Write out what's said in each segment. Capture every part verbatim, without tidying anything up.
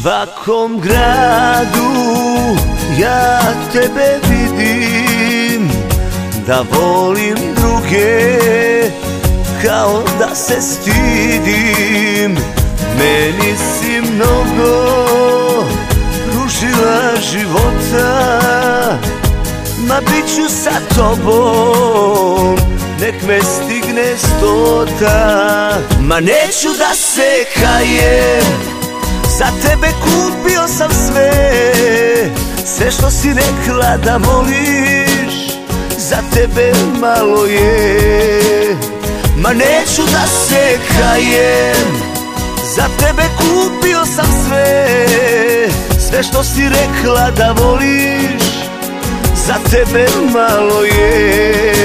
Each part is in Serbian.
svakom gradu ja tebe vidim, da volim druge kao da se stidim. Meni si mnogo pružila života, ma bit ću sa tobom, nek me stigne stota. Ma neću da se kajem, za tebe kupio sam sve, sve što si rekla da voliš, za tebe malo je. Ma neću da se kajem, za tebe kupio sam sve, sve što si rekla da voliš, za tebe malo je.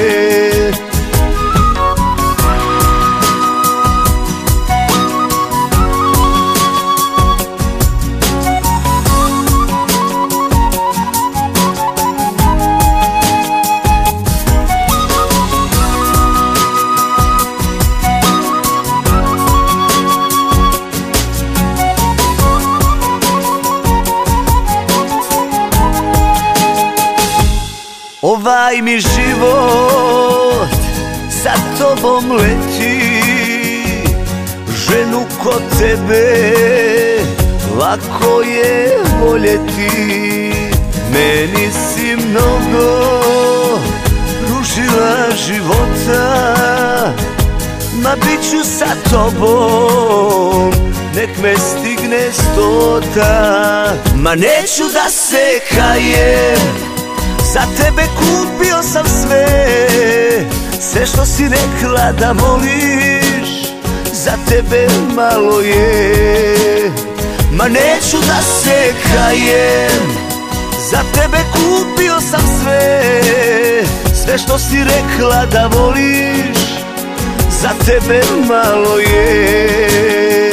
Ovaj mi život sa tobom leti, ženu kod tebe lako je voljeti. Meni si mnogo pružila života, ma bit ću sa tobom, nek me stigne stota. Ma neću da se kajem, za tebe kupio sam sve, sve što si rekla da voliš, za tebe malo je. Ma neću da se kajem, za tebe kupio sam sve, sve što si rekla da voliš, za tebe malo je.